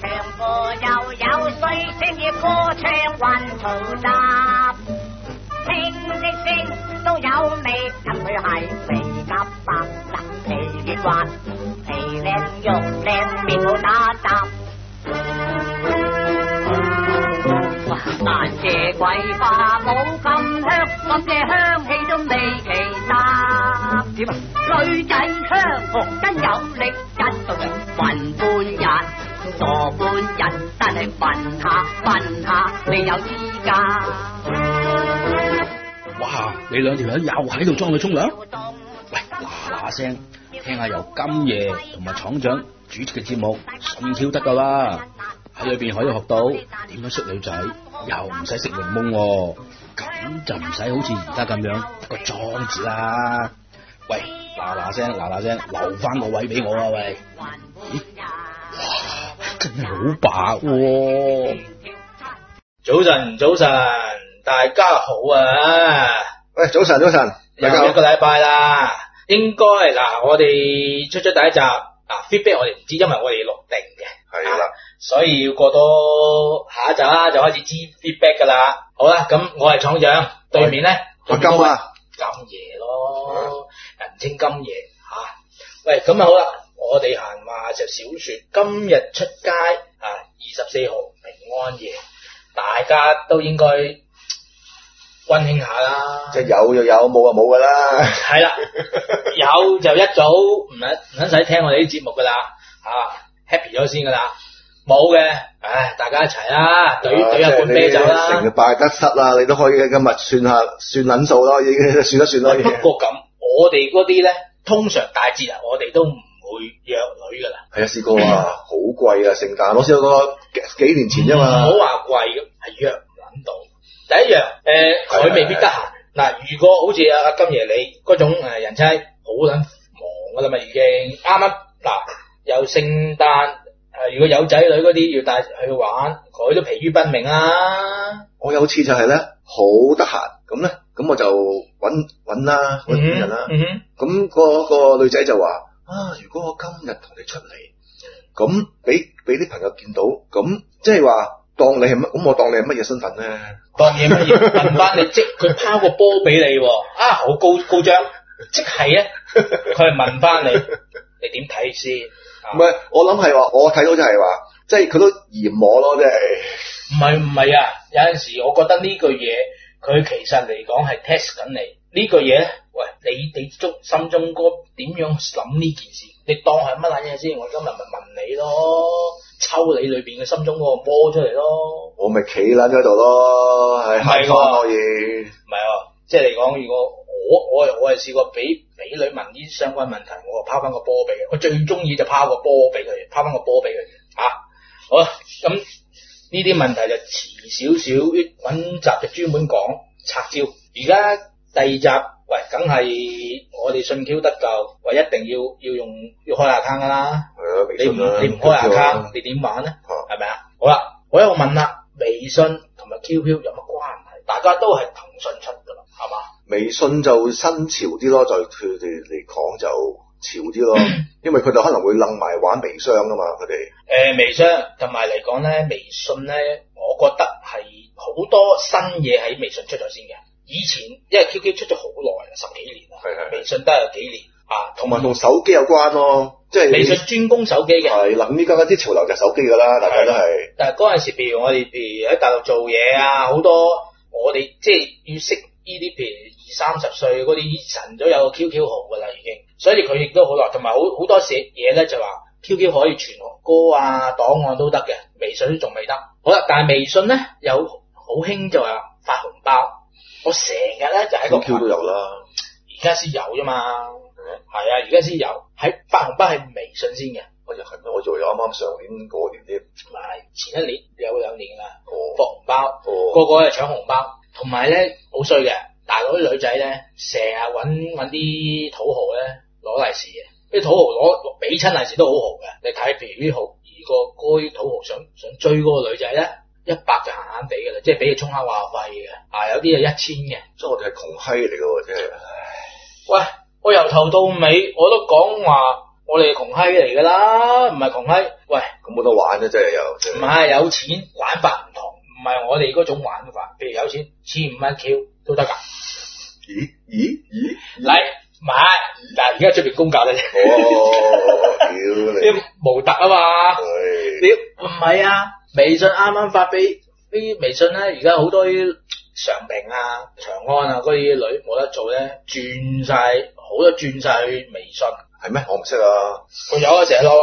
唱歌又有水聲嘅歌唱混嘈雜，聽的聲都有味，因佢係肥夾白雜，皮嫩滑，皮靚肉靚，面好打雜。但這桂花冇咁香，咁嘅香氣都未其他。點啊？女仔香紅真有力，一到人暈半日，傻半日，但係問下，你有資格。 哇！你兩條友又喺度裝佢沖涼？喂，嗱聲聽下由今爺同埋廠長主持嘅節目，順 Q 得噶啦。喺裏邊可以學到點樣識女仔，又唔使食檸檬，咁就唔使好似而家咁樣一個裝字啦。喂，嗱聲，留翻個位俾我啊！喂，咦，哇，真係好白喎！ 早晨，大家好啊！ 喂，早晨， 又一個禮拜啦，應該嗱，我哋出咗第一集feedback 我哋唔知，因為我哋錄定嘅， 係啦， 所以要過多下一集啦，就開始知 feedback 噶啦。好啦，咁我係廠長，對面咧阿金啊， 金爺咯，人稱金爺吓。喂，咁啊好啦，我哋閒話就少說，今日出街24號平安夜，大家都應該溫馨下啦， 即係有就有，冇就冇噶啦。 係啦，有就一早唔使聽我哋啲節目噶啦，happy 咗先噶啦。冇嘅，大家一齊啦，懟一罐啤酒啦。 成日拜得失啦，你都可以今日算撚數咯，已經算一算咯。 不過咁，我哋嗰啲咧，通常大節日我哋都唔會約女噶啦。 係啊，試過啊，好貴啊，聖誕我試過幾年前啫嘛。 唔好話貴嘅，係約唔撚到。第一樣，佢未必得閒。嗱，如果好似阿金爺你嗰種人妻，好撚忙噶啦嘛，已經啱啱嗱，有聖誕，如果有仔女嗰啲要帶去玩，佢都疲於奔命啦。 我有次就係咧，好得閒，咁咧，咁我就揾人啦。咁個女仔就話如果我今日同你出嚟，咁俾啲朋友見到，咁即係話。當你係乜？咁我當你係乜嘢身份咧？ 當你乜嘢？問翻你，即佢拋個波俾你，好高張，即係咧，佢係問翻你，你點睇先？ 唔係，我諗係話，我睇到就係話，即係佢都嫌我咯，即係。 唔係啊！有陣時我覺得呢句嘢，佢其實嚟講係 test 緊你呢句嘢咧。喂，你心中嗰點樣諗呢件事？你當係乜撚嘢先？我今日咪問你咯。抽你裏邊嘅心中嗰個波出嚟咯，我咪企撚喺度咯，係慳翻可以。唔係即係嚟講，如果我係試過俾女問啲相關問題，我就拋翻個波俾佢。我最中意就拋個波俾佢，拋翻個波俾佢好啦，咁呢啲問題就遲少少，揾集就專門講拆招。而家第二集，喂，梗係我哋信 Q 得夠，喂，一定要開 account 噶啦。你唔開 account，你點玩咧？係咪啊？好啦，我又問啦，微信同埋 QQ 有乜關係？大家都係騰訊出噶啦，係嘛？微信就新潮啲咯，就佢哋嚟講就潮啲咯，因為佢哋可能會楞埋玩微商噶嘛，佢哋。微商同埋嚟講咧，微信咧，我覺得係好多新嘢喺微信出咗先嘅。以前因為 QQ 出咗好耐啦，10幾年啦，微信都係有幾年同埋同手機有關咯，即係微信專攻手機嘅。係啦，咁依家啲潮流就手機噶啦，大家都係。但係嗰陣時，譬如喺大陸做嘢好多我哋即係要識呢啲，譬如20-30歲嗰啲神都有個 QQ 號噶啦，已經。所以佢亦都好耐，同埋好多嘢咧就話 QQ 可以傳歌檔案都得嘅，微信都仲未得。好啦，但係微信咧有好興就話發紅包。我成日咧就喺個 QQ 都有啦，而家先有啫嘛，係而家先有，喺發紅包係微信先嘅。我就係咩？我做咗啱啱上年過年啲，唔係前一年有2年啦，發紅包，個個係搶紅包，同埋咧好衰嘅，大陸啲女仔咧成日搵啲土豪咧攞利是嘅，啲土豪俾親利是都好豪嘅。你睇譬如啲豪，如果嗰啲土豪想追嗰個女仔咧。100就閒閒地嘅啦，即係俾佢充下話費嘅，有啲係1000嘅，所以我哋係窮閪嚟嘅喎，真係。喂，我由頭到尾我都講話我哋窮閪嚟噶啦，唔係窮閪。喂， 咁冇得玩咧，真係有。 唔係有錢玩法唔同，唔係我哋嗰種玩法。譬如有錢1500蚊 Q 都得㗎。 咦？ 嚟買嗱，而家出邊公價咧。 哦，屌你！ 啲模特啊嘛。屌唔係啊，微信啱啱發俾啲微信咧，而家好多啲常平啊、長安啊嗰啲女冇得做咧，轉晒好多轉晒去微信。 係咩？我唔識啊。 佢有啊，成日攞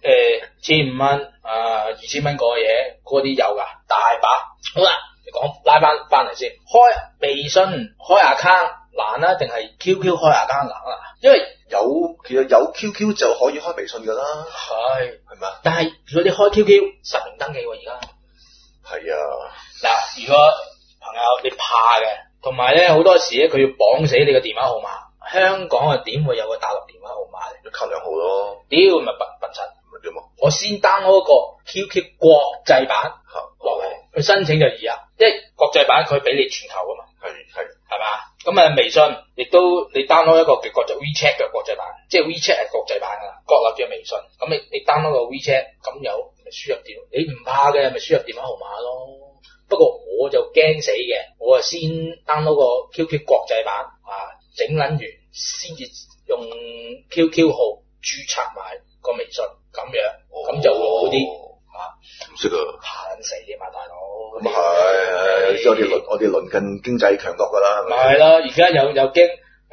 1500蚊2000蚊個嘢，嗰啲有㗎，大把。好啦，你講拉翻嚟先，開微信開 account 難啦，定係 QQ 開 account 難啊？因為其實有 QQ 就可以開微信㗎啦。係咪？ 但係如果你開 QQ 實名登記喎，而家。 係啊。 嗱，如果朋友你怕嘅，同埋咧好多時咧佢要綁死你個電話號碼。香港啊點會有個大陸電話號碼嚟？ 卡2號咯。 屌咪笨柒。 咪點啊？ 我先 download 個 QQ 國際版落嚟，佢申請就易啊，因為國際版佢俾你全球㗎嘛。係嘛？咁啊微信亦都你 download 一個叫國際 WeChat 嘅國際版，即係 WeChat 係國際版㗎啦，國立嘅微信。咁你 download 個 WeChat，咁有咪輸入電？你唔怕嘅咪輸入電話號碼咯。不過我就驚死嘅，我啊先 download 個 QQ 國際版整撚完先至用 QQ 號註冊埋個微信，咁樣咁就會好啲唔識啊， 怕撚死嘅嘛，大佬。 咁係，我哋鄰近經濟強國㗎啦。 咪係咯，而家又經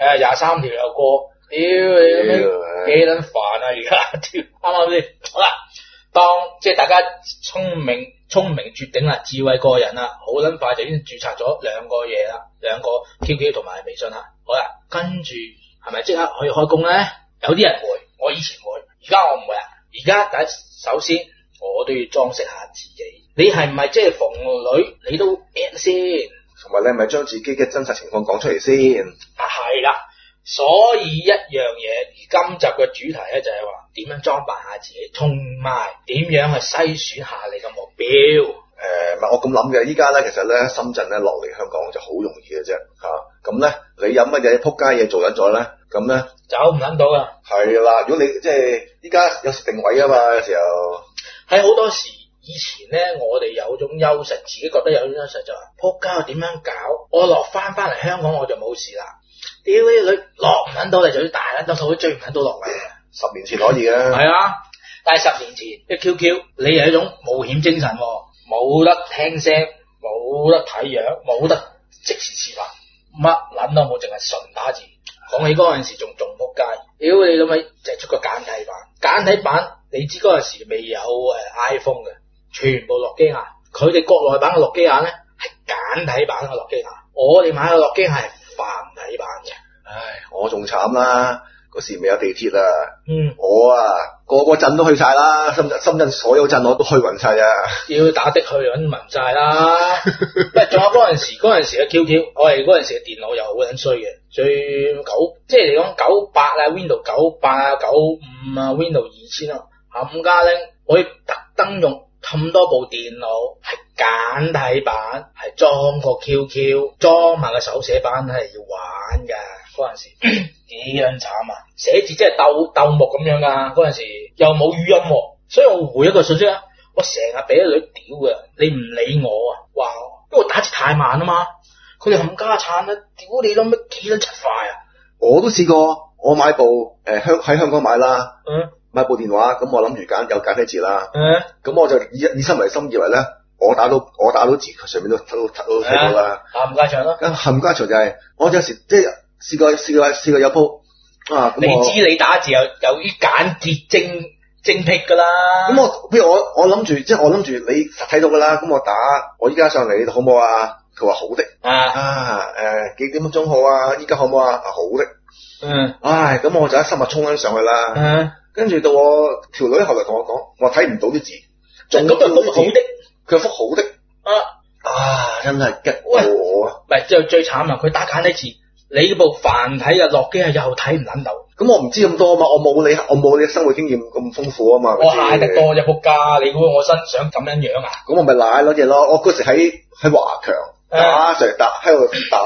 23條又過，屌你幾撚煩啊！而家屌啱先？好啦，當即係大家聰明絕頂啦，智慧過人啦，好撚快就已經註冊咗兩個嘢啦，兩個 QQ 同埋微信啦。好啦，跟住係咪即刻可以開工咧？有啲人會，我以前會，而家我唔會啊。而家首先我都要裝飾下自己。你係唔係即係逢女你都 at 先？ 同埋你係咪將自己嘅真實情況講出嚟先？ 係啦，所以一樣嘢，而今集嘅主題咧就係話點樣裝扮下自己，同埋點樣去篩選下你嘅目標。 唔係我咁諗嘅，依家咧其實咧深圳咧落嚟香港就好容易嘅啫嚇。咁咧你有乜嘢撲街嘢做緊咗咧？咁咧走唔撚到㗎。 係啦，如果你即係依家有時定位啊嘛，有時候喺好多時以前咧，我哋有種優勢，自己覺得有種優勢就係撲街我點樣搞？我落翻嚟香港我就冇事啦。屌你落唔撚到嚟，就算大撚多數都追唔撚到落嚟嘅。 10年前可以嘅。係啊，但係10年前一 QQ 你係一種冒險精神喎。冇得聽聲，冇得睇樣，冇得即時示範，乜撚都冇，淨係純打字。講起嗰陣時仲撲街，屌你老味，就出個簡體版。簡體版你知嗰陣時未有iPhone 嘅，全部諾基亞。佢哋國內版嘅諾基亞咧係簡體版嘅諾基亞，我哋買嘅諾基亞係繁體版嘅。 唉，我仲慘啦，嗰時未有地鐵啊。我個鎮都去晒啦，深圳所有鎮我都去勻晒啊！ 要打的去揾勻晒啦。喂，仲有嗰陣時嘅 QQ， 我哋嗰陣時嘅電腦又好撚衰嘅，最即係嚟講98啊 Windows 98啊95啊 Windows 2000啊，冚家拎，我要特登用咁多部電腦係簡體版，係裝個 QQ， 裝埋個手寫版係要玩㗎。嗰陣時幾撚慘啊！寫字真係鬥木咁樣㗎。嗰陣時又冇語音喎，所以我回一個信息啊，我成日俾啲女屌㗎，你唔理我啊！哇，因為我打字太慢啊嘛，佢哋冚家鏟啊，屌你諗乜幾撚柒快啊！ 我都試過，我買部喺香港買啦，買部電話，咁我諗住有簡體字啦，咁我就以心為心，以為咧我打到字，佢上面都睇到啦。冚家鏟咯，冚家鏟就係我有時即係。試過有鋪啊！ 你知你打字有啲簡潔精辟噶啦。 咁我諗住，即係我諗住你實睇到噶啦。咁我依家上嚟好唔好啊？佢話好的。幾點鐘好啊？依家好唔好啊？好的。唉，咁我就一心啊衝緊上去啦。跟住到我條女後來同我講，我睇唔到啲字。 咁就咁好的， 佢覆好的。真係激我啊！ 唔係最慘啊！佢打簡體字。你部繁體嘅諾基亞又睇唔撚到， 咁我唔知咁多啊嘛，我冇你生活經驗咁豐富啊嘛。 我嗌得多啫仆街，你估我想咁樣樣啊？ 咁我咪賴攞嘢咯，我嗰時喺華強喺度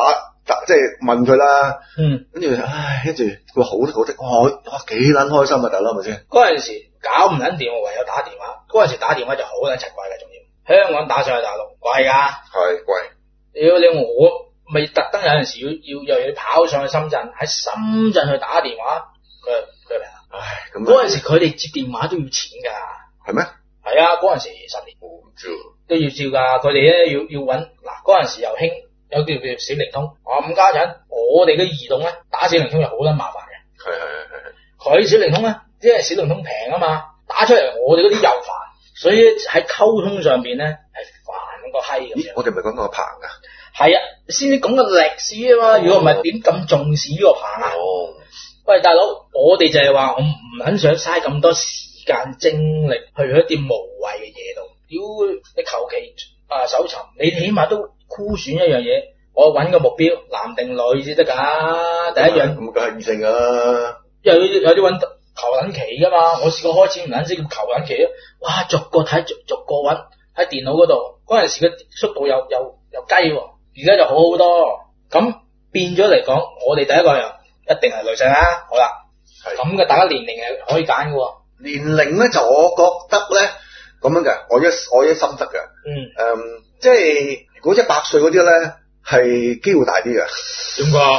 即係問佢啦。跟住跟住佢話好的，哇幾撚開心啊，大佬係咪先？ 嗰陣時搞唔撚掂，我唯有打電話。嗰陣時打電話就好撚奇怪嘅，仲要香港打上去大陸貴㗎。 係貴。 屌你我咪特登有陣時要又要跑上去深圳，喺深圳去打電話，佢明啊？ 唉，咁嗰陣時佢哋接電話都要錢㗎。係咩？ 係啊，嗰陣時10年都要照㗎。佢哋咧要揾嗱，嗰陣時又興有叫小靈通。咁家陣我哋嘅移動咧打小靈通又好撚麻煩嘅。係。佢小靈通咧，即係小靈通平啊嘛，打出嚟我哋嗰啲又煩，所以喺溝通上邊咧係煩個閪咁樣。 我哋唔係講個棚㗎。 係啊，先至講個歷史啊嘛。如果唔係點咁重視呢個棚啊？喂，大佬，我哋就係話我唔肯想嘥咁多時間精力去一啲無謂嘅嘢度。屌你求其搜尋，你起碼都箍選一樣嘢，我揾個目標男定女先得㗎。第一樣咁梗係異性㗎。 有啲揾求撚期㗎嘛。我試過開始唔撚識叫求撚期啊！哇，逐個睇逐個揾喺電腦嗰度，嗰陣時嘅速度又雞喎。而家就好好多，咁變咗嚟講，我哋第一個人一定係女性啦。好啦，咁嘅大家年齡係可以揀嘅喎。 年齡咧就我覺得咧咁樣嘅，我一心得嘅。即係如果100歲嗰啲咧係機會大啲嘅。 點解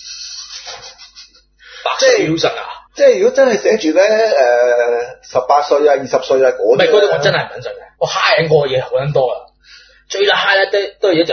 ？100歲標準啊？即係如果真係寫住咧18歲啊、20歲啊嗰啲，唔係嗰啲我真係唔肯信嘅。我嗨過嘢好撚多啦，最大嗨咧都係嘢就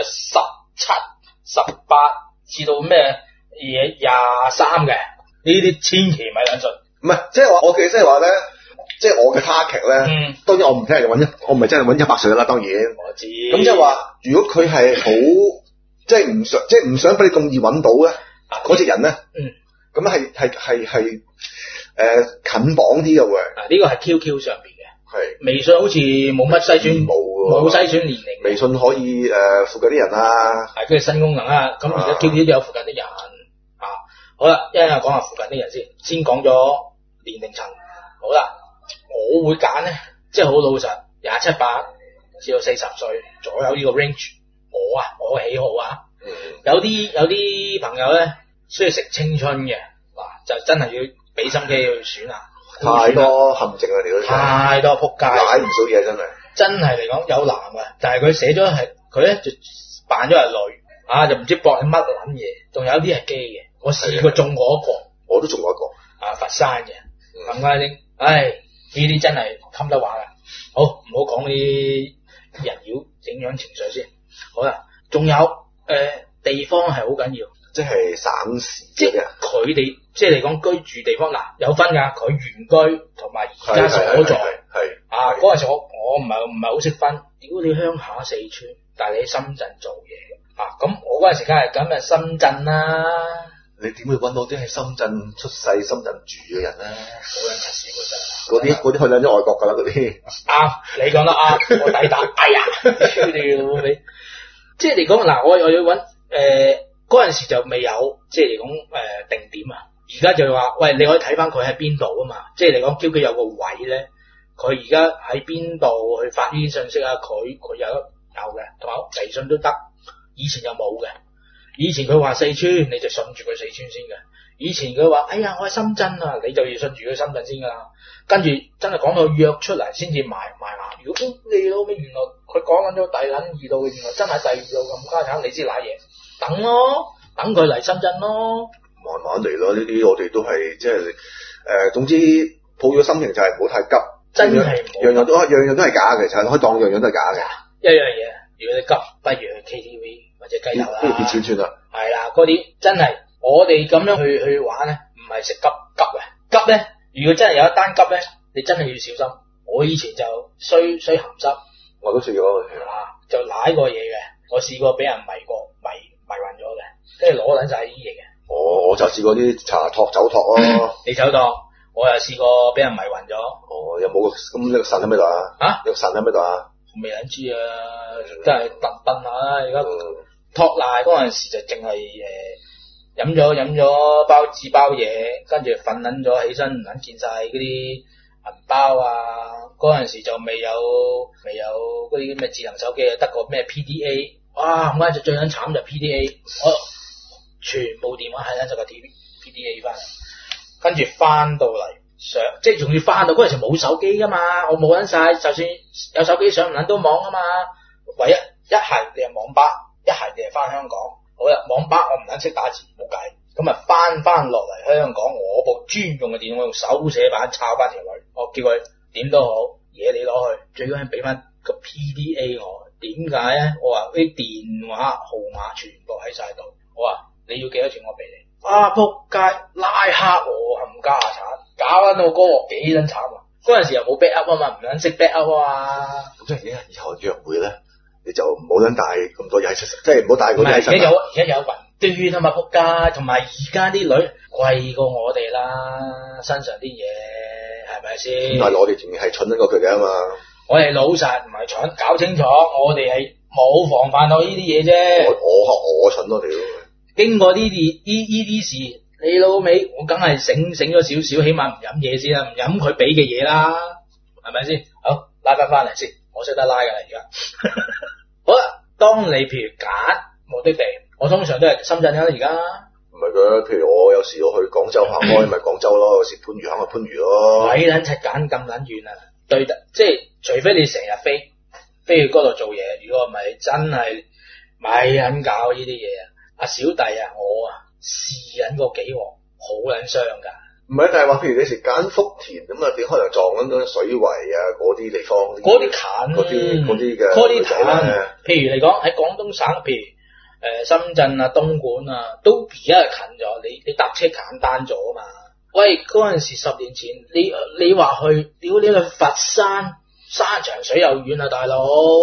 17、18至到咩嘢23嘅，呢啲千祈咪撚信。唔係，即係話我嘅即係話咧，即係我嘅 target 咧。當然我唔聽人揾我唔係真係揾100歲啦，當然。我知。咁即係話，如果佢係好即係唔想俾你咁易揾到咧，嗰隻人咧，咁係近榜啲嘅喎。呢個係 QQ 上邊嘅。係。微信好似冇乜篩選，冇篩選年齡。微信可以附近啲人啊。係，跟住新功能啊。咁而家 QQ 都有附近啲人。好啦，一陣講下附近啲人先講咗年齡層。好啦，我會揀咧，即係好老實，27、8至到40歲左右呢個 range。我喜好啊。有啲朋友咧需要食青春嘅，就真係要俾心機去選啊。太多陷阱啦，你嗰太多撲街，買唔少嘢真係。真係嚟講有男嘅，但係佢寫咗係佢咧就扮咗係女，就唔知博你乜撚嘢，仲有啲係基嘅。我試過中過一個，我都中過一個，佛山嘅，咁啱先。唉，呢啲真係襟得話啦。好，唔好講啲人妖影響情緒先。好啦，仲有地方係好緊要，即係省市，即係佢哋即係嚟講居住地方有分㗎，佢原居同埋而家所在。係嗰陣時我唔係好識分。屌你鄉下四川，但係你喺深圳做嘢咁我嗰陣時梗係咁深圳啦。你點會揾到啲喺深圳出世、深圳住嘅人咧？好撚柒事㗎真係。嗰啲去撚咗外國㗎啦，嗰啲。啱，你講得啱，我抵打。哎呀，你即係嚟講嗱，我要揾嗰陣時就未有，即係嚟講定點啊。而家就話喂，你可以睇翻佢喺邊度啊嘛。即係嚟講，叫佢有個位咧，佢而家喺邊度去發呢啲信息啊？佢有嘅，同埋微信都得。以前又冇嘅。以前佢話四川，你就信住佢四川先嘅。以前佢話，哎呀，我喺深圳啊，你就要信住佢深圳先噶啦。跟住真係講到約出嚟先至埋牙。如果你老味原來佢講緊咗第二度嘅，原來真係第二度咁家產，你知瀨嘢，等咯，等佢嚟深圳咯，慢慢嚟咯。呢啲我哋都係即係總之抱咗心情就係唔好太急，真係樣樣都係假嘅，其實可以當樣樣都係假嘅。一樣嘢，如果你急，不如去 KTV。或者雞頭啦，啲錢算啦，係啦，嗰啲真係我哋咁樣去玩咧，唔係食急急咧。如果真係有一單急咧，你真係要小心。我以前就衰鹹濕，我都試過就舐過嘢嘅。我試過俾人迷暈咗嘅，跟住攞撚晒啲嘢嘅。我就試過啲茶托酒托咯。你酒托，我又試過俾人迷暈咗。有冇咁呢個神喺邊度啊？有個神喺邊度啊？未撚知啊，真係燉下啦。而家托賴嗰陣時就淨係飲咗包嘢，跟住瞓撚咗起身，唔撚見晒嗰啲銀包啊。嗰陣時就未有嗰啲咩智能手機啊，得個咩 PDA。哇！咁啱就最撚慘就 PDA。 全部電話係撚咗個 PDA 翻嚟，跟住翻到嚟上，即係仲要翻到嗰陣時冇手機噶嘛，我冇撚晒，就算有手機上唔撚到網啊嘛，唯一係你係網吧，一係你係翻香港。好啦，網吧我唔撚識打字，冇計，咁啊翻落嚟香港，我部專用嘅電腦用手寫板抄翻條女，我叫佢點都好，嘢你攞去，最緊要俾翻個 PDA 我。點解咧？我話啲電話號碼全部喺晒度，我話你要幾多錢我俾你。仆街拉黑我冚家產，搞翻到嗰個幾撚慘啊！嗰陣時又冇 backup 啊嘛，唔撚識 backup 啊嘛。 咁即係以後約會咧，你就唔好撚帶咁多嘢喺身，即係唔好帶嗰啲喺身。 而家有雲端啊嘛，仆街，同埋而家啲女貴過我哋啦，身上啲嘢係咪先？ 但係我哋仲係蠢得過佢嘅嘛。 我哋老實唔係蠢，搞清楚，我哋係冇防範到呢啲嘢啫。 我蠢多你咯。經過呢啲事，你老味，我梗係醒咗少少，起碼唔飲嘢先啦，唔飲佢俾嘅嘢啦，係咪先？好，拉翻嚟先，我識得拉噶啦而家。好啦，當你譬如揀目的地，我通常都係深圳啦而家。 唔係嘅，譬如我有時我去廣州行開，咪廣州咯；有時番禺行去番禺咯。鬼撚柒揀咁撚遠啊！對得，即係除非你成日飛去嗰度做嘢，如果唔係真係咪撚搞呢啲嘢啊！阿小弟啊，我啊試緊個幾鑊，好撚傷㗎。唔係，但係話譬如你食揀福田咁啊，你可能撞緊嗰啲水圍啊，嗰啲地方，嗰啲近，嗰啲嘅，嗰啲近。譬如嚟講喺廣東省，譬如深圳啊、東莞啊，都而家係近咗，你搭車簡單咗啊嘛。喂，嗰陣時10年前，你話去，屌你去佛山，山長水又遠啊，大佬。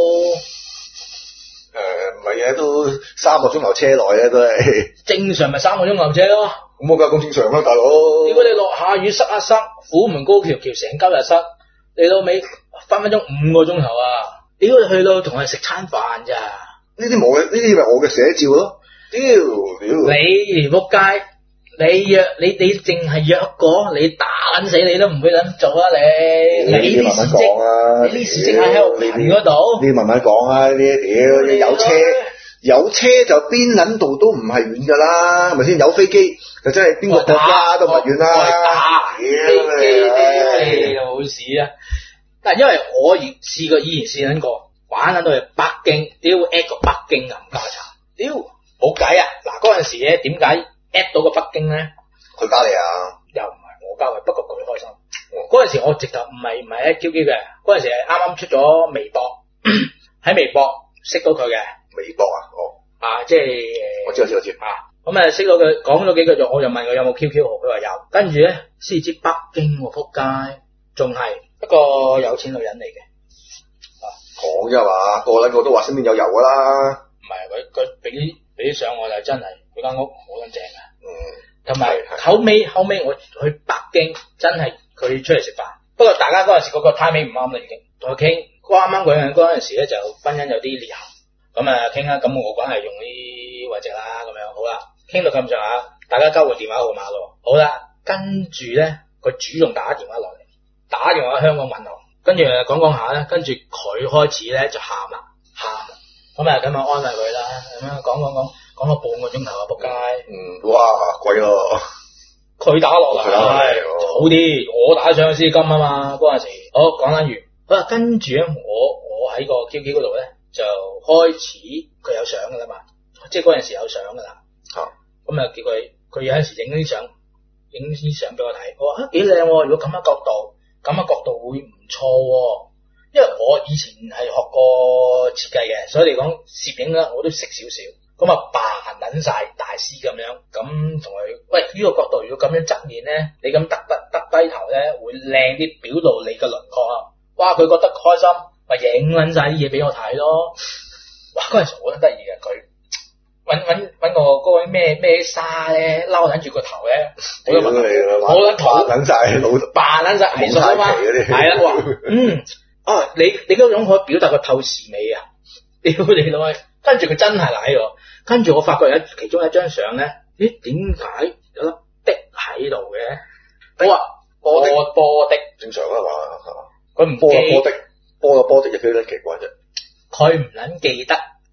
唔係嘅，都3個鐘頭車內咧，都係正常咪3個鐘頭車咯。咁我梗係咁正常啦，大佬。如果你落下雨塞一塞，虎門高橋成交日塞，你老尾分鐘5個鐘頭啊！屌你去到同人食餐飯咋？呢啲冇嘅，呢啲咪我嘅寫照咯。屌，你仆街！你淨係約過，你打撚死你都唔會咁做啊！你啲慢慢講啊！你啲事淨係喺度頻嗰度，你慢慢講啊！呢啲屌有車就邊撚度都唔係遠噶啦，係咪先？有飛機就真係邊個國家都唔係遠啦。飛機你老屎啊！但係因為我以前試撚過，玩撚到去北京，屌 at 個北京冚家鏟，屌冇計啊！嗱嗰陣時咧點解？at 到個北京咧，佢加你啊？又唔係我加佢，不過佢開心。嗰陣時我直頭唔係 at QQ 嘅，嗰陣時係啱啱出咗微博，喺微博識到佢嘅。微博啊？哦。即係我知。咁啊識到佢，講咗幾句，我就問佢有冇 QQ 號，佢話有。跟住咧先知北京喎，仆街，仲係一個有錢女人嚟嘅。講啫嘛，個撚個都話身邊有油噶啦。唔係佢俾啲相我就真係。佢間屋好撚正噶，同埋後尾我去北京，真係佢出嚟食飯。不過大家嗰陣時嗰個 timing 唔啱啦，已經同佢傾。啱啱嗰陣時咧就婚姻有啲裂痕，咁啊傾啦。咁我梗係用呢位置啦，咁樣好啦。傾到咁上下，大家交換電話號碼咯。好啦，跟住咧佢主動打電話落嚟，打電話香港問我，跟住講下咧，跟住佢開始咧就喊啦，咁啊安慰佢啦，咁樣講咗半個鐘頭啊，仆街！哇，貴咯！佢打落嚟好啲，我打上去先金啊嘛，嗰陣時。好，講翻完。好啦，跟住咧，我喺個 QQ 嗰度咧就開始佢有相噶啦嘛，即係嗰陣時有相噶啦。咁啊叫佢有陣時影啲相俾我睇。我話幾靚喎，如果咁嘅角度會唔錯喎。因為我以前係學過設計嘅，所以嚟講攝影咧我都識少少。咁啊扮撚晒大師咁樣，咁同佢喂呢個角度如果咁樣側面咧，你咁耷低頭咧會靚啲，表露你嘅輪廓啊！哇，佢覺得開心，咪影撚晒啲嘢俾我睇咯。哇，嗰陣時好得意嘅，佢揾個嗰位咩沙咧，撈撚住個頭咧，好撚土，撚晒扮撚晒藝術啊嘛，係啦，話你嗰種可以表達個透視美啊！屌你老味，跟住佢真係嚟喎，跟住我發覺有其中一張相咧，咦點解有粒滴喺度嘅？我話波的正常啊嘛，佢唔波的就幾撚奇怪啫。佢唔撚記得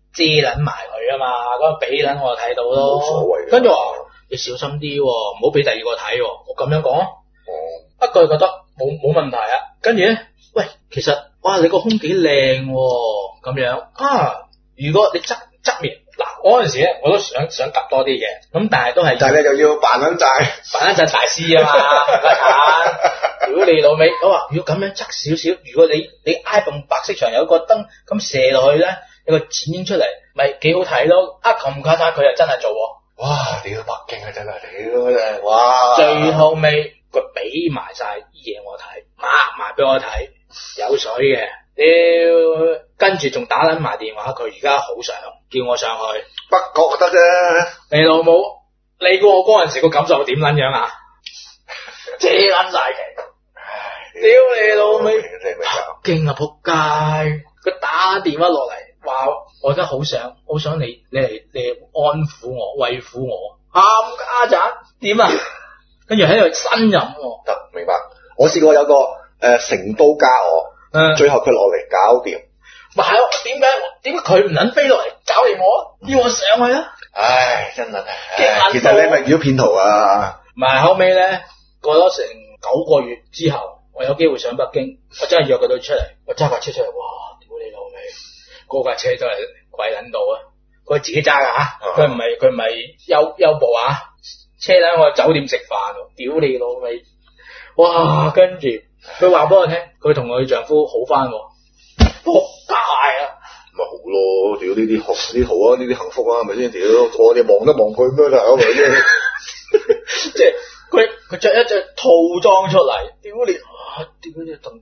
遮撚埋佢啊嘛，咁俾撚我睇到咯。 冇所謂嘅。 跟住話你小心啲喎，唔好俾第二個睇喎。我咁樣講， 哦， 不過佢覺得冇問題啊。跟住咧，喂，其實哇你個胸幾靚喎，咁樣啊。如果你側面嗱嗰陣時咧，我都想揼多啲嘅，咁但係都係。 但係你又要扮撚債大師啊嘛，唔得閒。屌你老味，我話如果咁樣側少少，如果你挨埲白色牆有個燈咁射落去咧，有個剪影出嚟，咪幾好睇咯。啊咁唔卡佢又真係做喎。 哇！屌北京啊，真係屌真係，哇！ 最後尾佢俾埋晒啲嘢我睇，抹埋俾我睇，有水嘅。屌，跟住仲打撚埋電話，佢而家好想叫我上去。 北角得啫。 你老母，你估我嗰陣時個感受點撚樣啊？遮撚晒旗。屌你老味，北京啊仆街！佢打電話落嚟話我而家好想你嚟安撫我、慰撫我，冚家鏟點啊？跟住喺度呻吟喎。 得明白。我試過有個成都加我，最後佢落嚟搞掂。 咪係咯？點解佢唔撚飛落嚟搞掂我？要我上去啊？ 唉，真係。其實你咪遇咗騙徒啊！ 唔係後尾咧，過咗成9個月之後，我有機會上北京，我真係約佢到出嚟，我揸架車出嚟，哇！屌你老味，嗰架車真係鬼撚到啊！佢自己揸㗎嚇，佢唔係休步啊，車喺我酒店食飯喎，屌你老味！哇！跟住佢話俾我聽，佢同佢丈夫好翻喎，仆街啊！ 咪好咯，屌呢啲好啊，呢啲幸福啊，係咪先？屌我哋望都望佢咁樣啦，係咪先？ 即係佢着一隻套裝出嚟，屌你同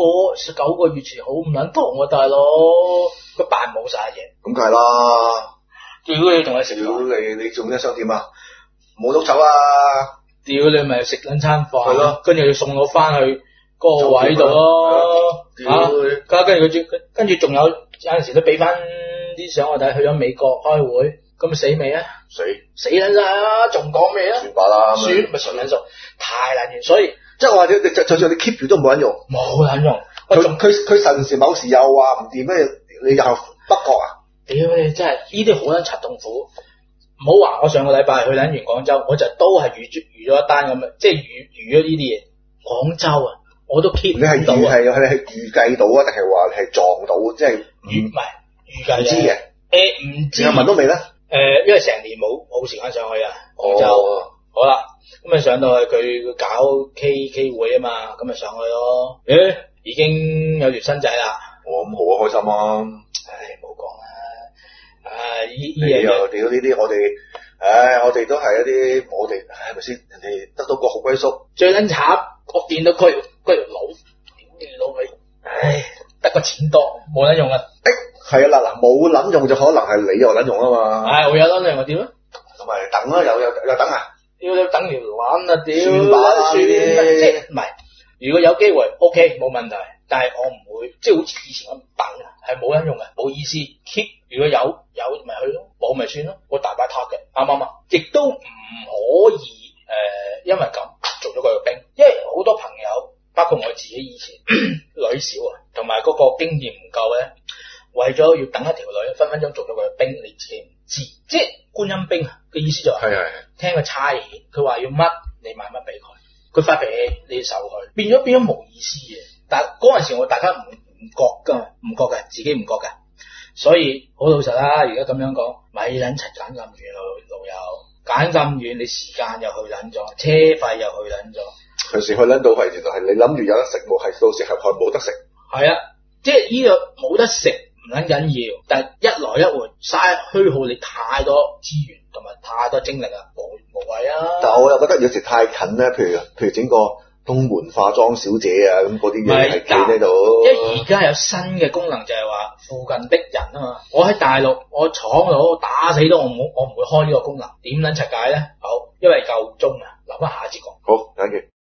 9個月前好唔撚同喎，大佬，佢扮冇晒嘢， 咁梗係啦。 屌你同佢食， 屌你仲想點啊？冇碌走啊！ 屌你咪食撚餐飯， 係咯， 跟住要送我翻去嗰個位度咯，跟住仲有陣時都俾翻啲相我睇，去咗美國開會，咁死未啊？死撚晒啦，仲講咩啊？ 算吧啦， 算咪純撚數，太撚完，所以即係我話你就算你 keep 住都冇撚用， 冇撚用。 佢神時某時又話唔掂咩？你又北角啊？ 屌你真係呢啲好撚柒痛苦。唔好話我上個禮拜去撚完廣州，我就都係預咗一單咁嘅，即係預咗呢啲嘢。廣州啊，我都 keep 唔到啊。你係預計到啊，定係話你係撞到？即係預計知嘅。 唔知。 有問都未咧？ 因為成年冇時間上去啊。廣州。好啦，咁咪上到去佢搞 K 會啊嘛，咁咪上去咯。已經有條新仔啦。 咁好開心啊！ 唉，冇講啦。 你又屌呢啲我哋，我哋都係一啲我哋係咪先？人哋得到個好歸宿， 最撚慘，我見到嗰條佬，屌你老味，得個錢多，冇撚用啊！ 係啊嗱，冇撚用就可能係你又撚用啊嘛。 我有撚用我點啊？ 咁咪等啦，又等啊！ 屌你等條撚啊！屌， 算吧啦呢啲， 即係唔係？如果有機會 ，OK 冇問題，但係我唔會即係好似以前咁等，係冇撚用嘅，冇意思。keep 如果有咪去咯，冇咪算咯。我大把 target 嘅，啱唔啱？亦都唔可以因為咁做咗佢個兵，因為好多朋友，包括我自己以前女少啊，同埋嗰個經驗唔夠咧，為咗要等一條女，分分鐘做咗佢個兵，你自己唔知。即係觀音兵嘅意思就係聽佢差遣，佢話要乜，你買乜俾佢。佢發脾氣，你受佢，變咗冇意思嘅。但係嗰陣時我大家唔覺嘅，自己唔覺嘅。所以好老實啦，而家咁樣講，咪撚柒揀咁遠老友，揀咁遠，你時間又去撚咗，車費又去撚咗。 隨時去撚到係，原來係你諗住有得食，冇係到時係冇得食。 係啊，即係呢個冇得食唔撚緊要，但係一來一回嘥虛耗你太多資源同埋太多精力啊，無謂啊。但係我又覺得有時太近咧，譬如整個東門化妝小姐啊，咁嗰啲嘢係企喺度。因為而家有新嘅功能就係話附近的人啊嘛。我喺大陸，我闖到打死都我唔會開呢個功能，點撚柒解咧？好，因為夠鐘啊，留翻下一節講。好，等住。